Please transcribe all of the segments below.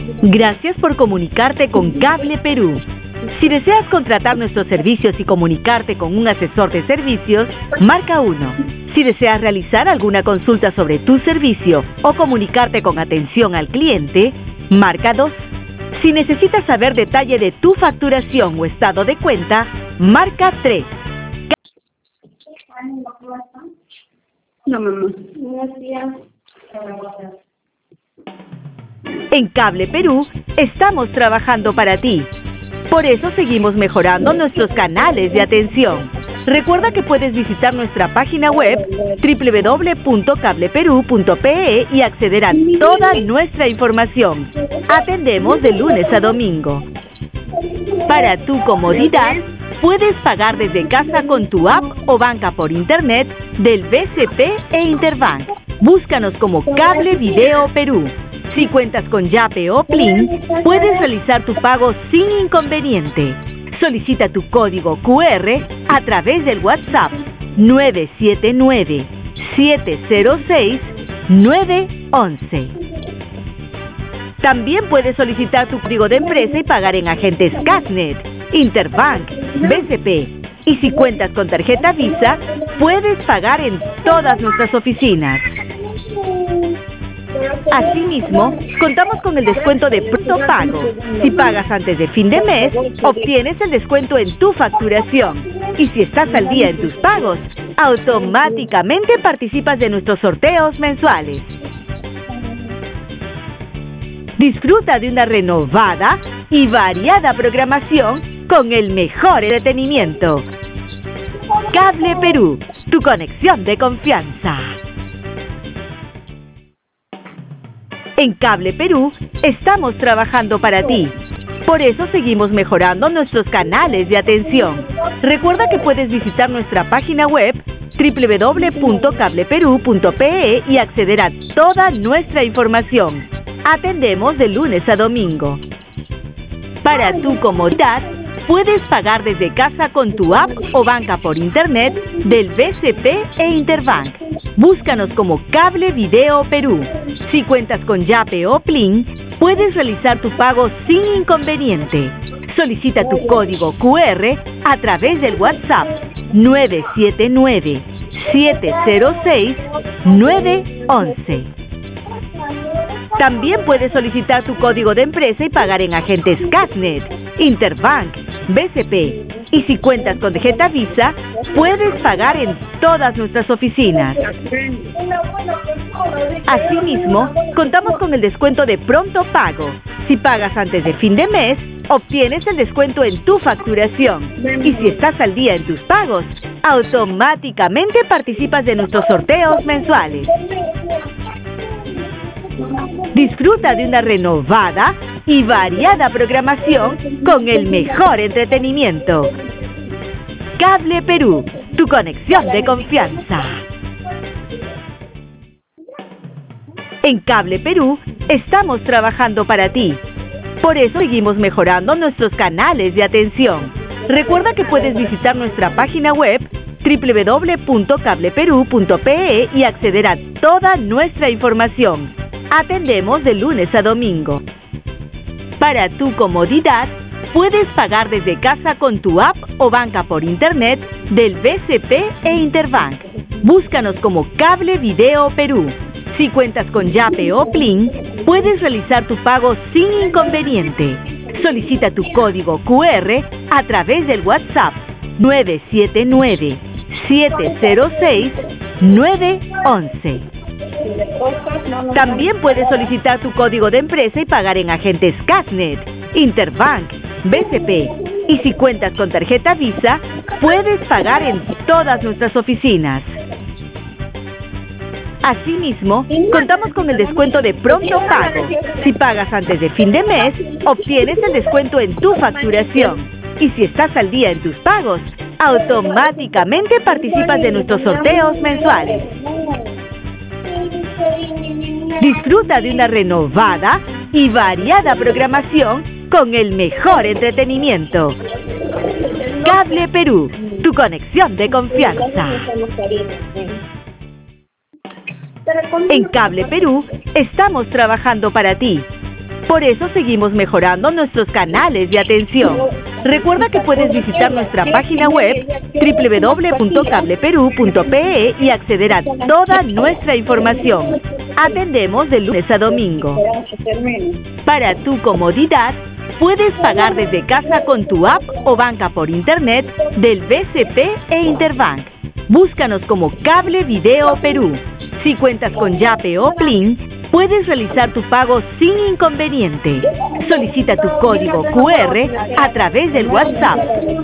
Gracias por comunicarte con Cable Perú. Si deseas contratar nuestros servicios y comunicarte con un asesor de servicios, marca 1. Si deseas realizar alguna consulta sobre tu servicio o comunicarte con atención al cliente, marca 2. Si necesitas saber detalle de tu facturación o estado de cuenta, marca 3. No, mamá. Gracias. En Cable Perú, estamos trabajando para ti. Por eso seguimos mejorando nuestros canales de atención. Recuerda que puedes visitar nuestra página web www.cableperú.pe y acceder a toda nuestra información. Atendemos de lunes a domingo. Para tu comodidad, puedes pagar desde casa con tu app o banca por internet del BCP e Interbank. Búscanos como Cable Video Perú. Si cuentas con Yape o Plin, puedes realizar tu pago sin inconveniente. Solicita tu código QR a través del WhatsApp 979-706-911. También puedes solicitar tu código de empresa y pagar en agentes Casnet, Interbank, BCP. Y si cuentas con tarjeta Visa, puedes pagar en todas nuestras oficinas. Asimismo, contamos con el descuento de pronto pago. Si pagas antes de fin de mes, obtienes el descuento en tu facturación. Y si estás al día en tus pagos, automáticamente participas de nuestros sorteos mensuales. Disfruta de una renovada y variada programación con el mejor entretenimiento. Cable Perú, tu conexión de confianza. En Cable Perú, estamos trabajando para ti. Por eso seguimos mejorando nuestros canales de atención. Recuerda que puedes visitar nuestra página web www.cableperú.pe y acceder a toda nuestra información. Atendemos de lunes a domingo. Para tu comodidad, puedes pagar desde casa con tu app o banca por internet del BCP e Interbank. Búscanos como Cable Video Perú. Si cuentas con Yape o Plin, puedes realizar tu pago sin inconveniente. Solicita tu código QR a través del WhatsApp 979-706-911. También puedes solicitar tu código de empresa y pagar en agentes Casnet, Interbank, BCP. Y si cuentas con tarjeta Visa, puedes pagar en todas nuestras oficinas. Asimismo, contamos con el descuento de pronto pago. Si pagas antes de fin de mes, obtienes el descuento en tu facturación. Y si estás al día en tus pagos, automáticamente participas de nuestros sorteos mensuales. Disfruta de una renovada y variada programación con el mejor entretenimiento. Cable Perú, tu conexión de confianza. En Cable Perú, estamos trabajando para ti. Por eso seguimos mejorando nuestros canales de atención. Recuerda que puedes visitar nuestra página web www.cableperú.pe y acceder a toda nuestra información. Atendemos de lunes a domingo. Para tu comodidad, puedes pagar desde casa con tu app o banca por internet del BCP e Interbank. Búscanos como Cable Video Perú. Si cuentas con Yape o Plin, puedes realizar tu pago sin inconveniente. Solicita tu código QR a través del WhatsApp 979-706-911. También puedes solicitar tu código de empresa y pagar en agentes Casnet, Interbank, BCP. Y si cuentas con tarjeta Visa, puedes pagar en todas nuestras oficinas. Asimismo, contamos con el descuento de pronto pago. Si pagas antes de fin de mes, obtienes el descuento en tu facturación. Y si estás al día en tus pagos, automáticamente participas de nuestros sorteos mensuales. Disfruta de una renovada y variada programación con el mejor entretenimiento. Cable Perú, tu conexión de confianza. En Cable Perú, estamos trabajando para ti. Por eso seguimos mejorando nuestros canales de atención. Recuerda que puedes visitar nuestra página web www.cableperu.pe y acceder a toda nuestra información. Atendemos de lunes a domingo. Para tu comodidad, puedes pagar desde casa con tu app o banca por internet del BCP e Interbank. Búscanos como Cable Video Perú. Si cuentas con Yape o Plin, puedes realizar tu pago sin inconveniente. Solicita tu código QR a través del WhatsApp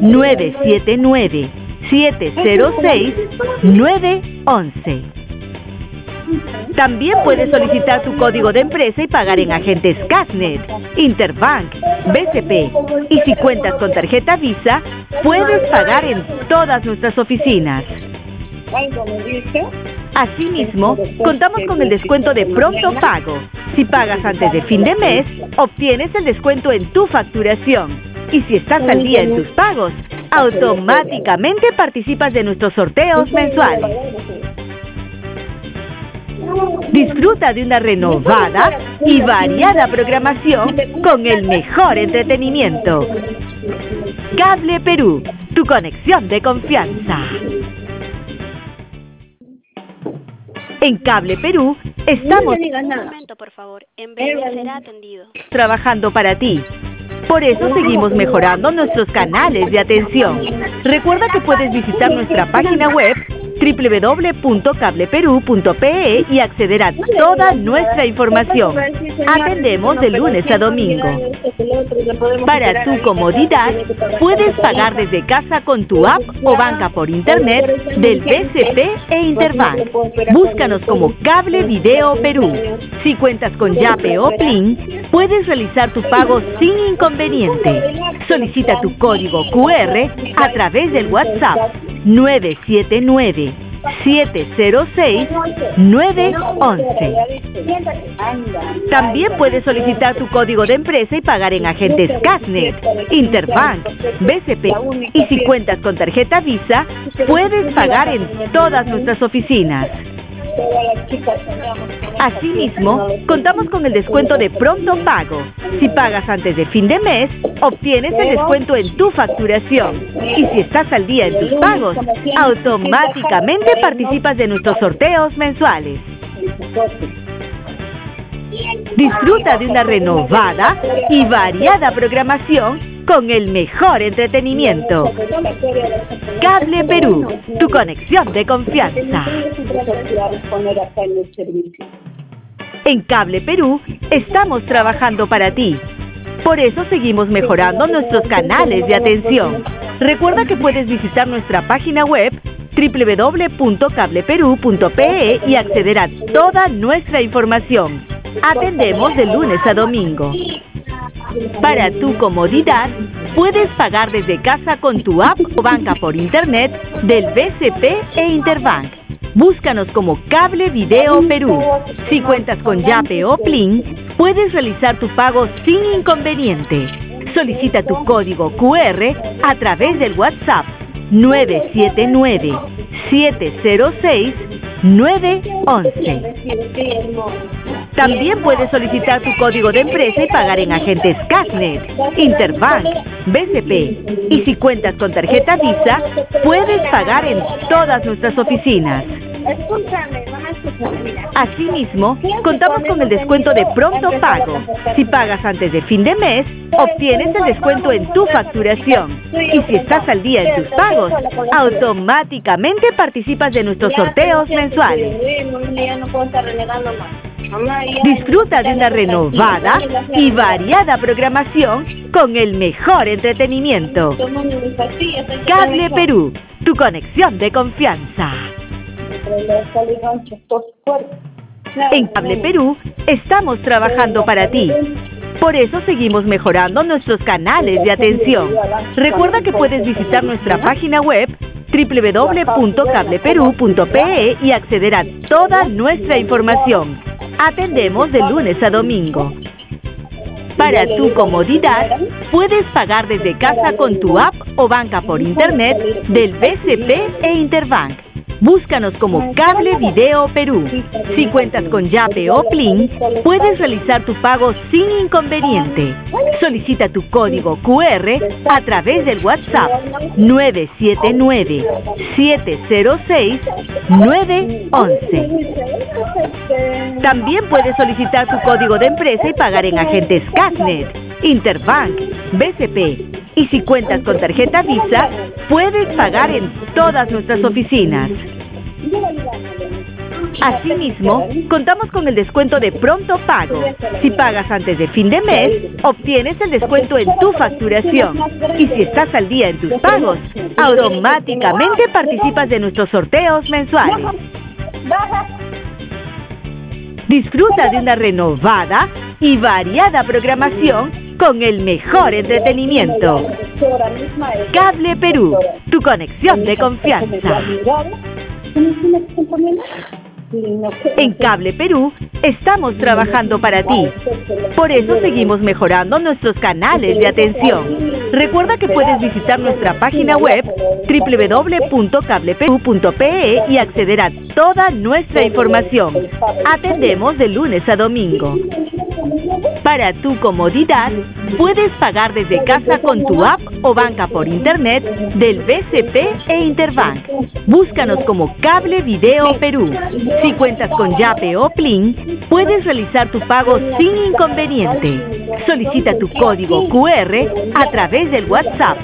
979-706-911. También puedes solicitar tu código de empresa y pagar en agentes Casnet, Interbank, BCP. Y si cuentas con tarjeta Visa, puedes pagar en todas nuestras oficinas. Asimismo, contamos con el descuento de pronto pago. Si pagas antes de fin de mes, obtienes el descuento en tu facturación. Y si estás al día en tus pagos, automáticamente participas de nuestros sorteos mensuales. Disfruta de una renovada y variada programación con el mejor entretenimiento. Cable Perú, tu conexión de confianza. En Cable Perú estamos trabajando para ti. Por eso seguimos mejorando nuestros canales de atención. Recuerda que puedes visitar nuestra página web www.cableperu.pe y acceder a toda nuestra información. Atendemos de lunes a domingo. Para tu comodidad, puedes pagar desde casa con tu app o banca por internet del BCP e Interbank. Búscanos como Cable Video Perú. Si cuentas con Yape o Plin, puedes realizar tu pago sin inconveniente. Solicita tu código QR a través del WhatsApp 979-706-911. También puedes solicitar tu código de empresa y pagar en agentes Casnet, Interbank, BCP. Y si cuentas con tarjeta Visa, puedes pagar en todas nuestras oficinas. Asimismo, contamos con el descuento de pronto pago. Si pagas antes de fin de mes, obtienes el descuento en tu facturación. Y si estás al día en tus pagos, automáticamente participas de nuestros sorteos mensuales. Disfruta de una renovada y variada programación con el mejor entretenimiento. Cable Perú, tu conexión de confianza. En Cable Perú estamos trabajando para ti. Por eso seguimos mejorando nuestros canales de atención. Recuerda que puedes visitar nuestra página web www.cableperu.pe y acceder a toda nuestra información. Atendemos de lunes a domingo. Para tu comodidad, puedes pagar desde casa con tu app o banca por internet del BCP e Interbank. Búscanos como Cable Video Perú. Si cuentas con Yape o Plin, puedes realizar tu pago sin inconveniente. Solicita tu código QR a través del WhatsApp 979-706-911. También puedes solicitar tu código de empresa y pagar en agentes Casnet, Interbank, BCP. Y si cuentas con tarjeta Visa, puedes pagar en todas nuestras oficinas. Asimismo, contamos con el descuento de pronto pago. Si pagas antes de fin de mes, obtienes el descuento en tu facturación. Y si estás al día en tus pagos, automáticamente participas de nuestros sorteos mensuales. Disfruta de una renovada y variada programación con el mejor entretenimiento. Cable Perú, tu conexión de confianza. En Cable Perú estamos trabajando para ti. Por eso seguimos mejorando nuestros canales de atención. Recuerda que puedes visitar nuestra página web www.cableperu.pe y acceder a toda nuestra información. Atendemos de lunes a domingo. Para tu comodidad, puedes pagar desde casa con tu app o banca por internet del BCP e Interbank. Búscanos como Cable Video Perú. Si cuentas con Yape o Plin, puedes realizar tu pago sin inconveniente. Solicita tu código QR a través del WhatsApp 979-706-911. También puedes solicitar tu código de empresa y pagar en agentes Cashnet, Interbank, BCP. Y si cuentas con tarjeta Visa, puedes pagar en todas nuestras oficinas. Asimismo, contamos con el descuento de pronto pago. Si pagas antes de fin de mes, obtienes el descuento en tu facturación. Y si estás al día en tus pagos, automáticamente participas de nuestros sorteos mensuales. Disfruta de una renovada y variada programación con el mejor entretenimiento. Cable Perú, tu conexión de confianza. En Cable Perú estamos trabajando para ti. Por eso seguimos mejorando nuestros canales de atención. Recuerda que puedes visitar nuestra página web www.cableperú.pe y acceder a toda nuestra información. Atendemos de lunes a domingo. Para tu comodidad, puedes pagar desde casa con tu app o banca por internet del BCP e Interbank. Búscanos como Cable Video Perú. Si cuentas con Yape o Plin, puedes realizar tu pago sin inconveniente. Solicita tu código QR a través del WhatsApp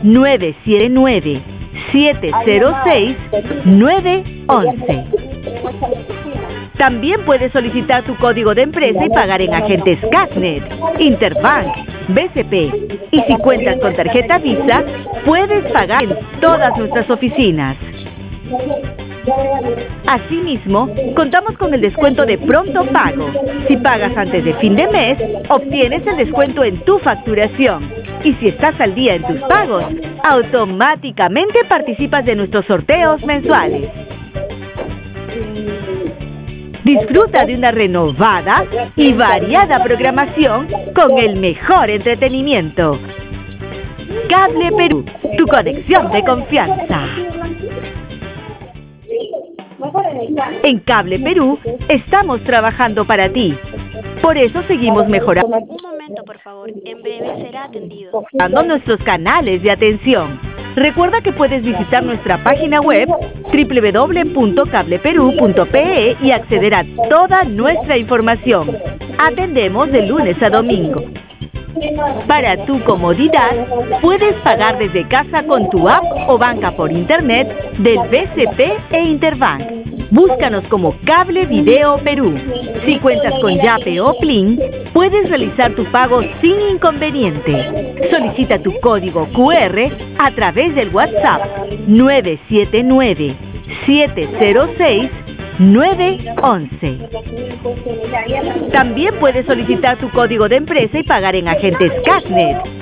979-706-911. También puedes solicitar tu código de empresa y pagar en agentes Cashnet, Interbank, BCP. Y si cuentas con tarjeta Visa, puedes pagar en todas nuestras oficinas. Asimismo, contamos con el descuento de pronto pago. Si pagas antes de fin de mes, obtienes el descuento en tu facturación. Y si estás al día en tus pagos, automáticamente participas de nuestros sorteos mensuales. Disfruta de una renovada y variada programación con el mejor entretenimiento. Cable Perú, tu conexión de confianza. En Cable Perú estamos trabajando para ti. Por eso seguimos mejorando. Un momento, por favor. En breve será atendido. Nuestros canales de atención. Recuerda que puedes visitar nuestra página web www.cableperú.pe y acceder a toda nuestra información. Atendemos de lunes a domingo. Para tu comodidad, puedes pagar desde casa con tu app o banca por internet del BCP e Interbank. Búscanos como Cable Video Perú. Si cuentas con Yape o Plin, puedes realizar tu pago sin inconveniente. Solicita tu código QR a través del WhatsApp 979-706-911. También puedes solicitar tu código de empresa y pagar en agentes Cashnet,